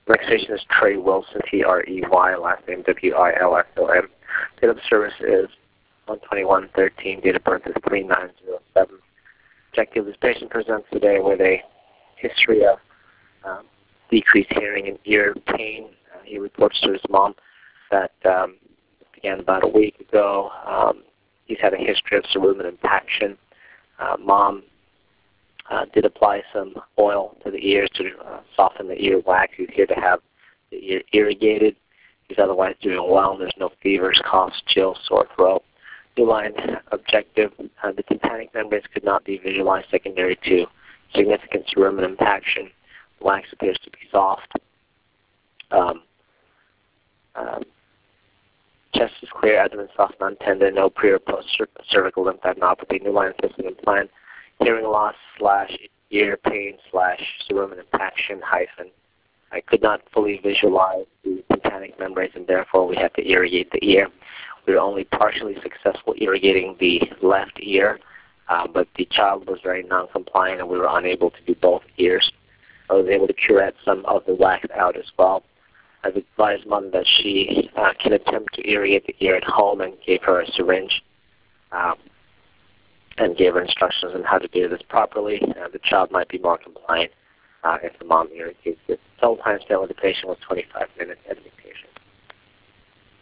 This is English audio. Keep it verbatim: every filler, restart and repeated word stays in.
Next patient is Trey Wilson, T R E Y, last name W I L S O N. Date of service is one twenty-one thirteen. Date of birth is three nine zero seven. Objective: this patient presents today with a history of um, decreased hearing and ear pain. Uh, he reports to his mom that um, began about a week ago. Um, he's had a history of cerumen impaction. Uh, mom uh, did apply some oil to the ears to uh, soften the ear wax. He's here to have the ear irrigated. He's otherwise doing well. There's no fevers, coughs, chills, sore throat. New line objective: uh, the tympanic membranes could not be visualized secondary to significant cerumen impaction. The wax appears to be soft. Um, um, chest is clear, abdomen soft, non-tender, no pre or post cervical lymphadenopathy. New line system implant: hearing loss slash ear pain slash cerumen impaction hyphen. I could not fully visualize the tympanic membranes, and therefore we had to irrigate the ear. We were only partially successful irrigating the left ear, uh, but the child was very non-compliant, and we were unable to do both ears. I was able to curette some of the wax out as well. I've advised mom that she uh, can attempt to irrigate the ear at home, and gave her a syringe um, and gave her instructions on how to do this properly. Uh, the child might be more compliant uh, if the mom irrigates it. Total time spent with the patient was twenty-five minutes. Editing patient.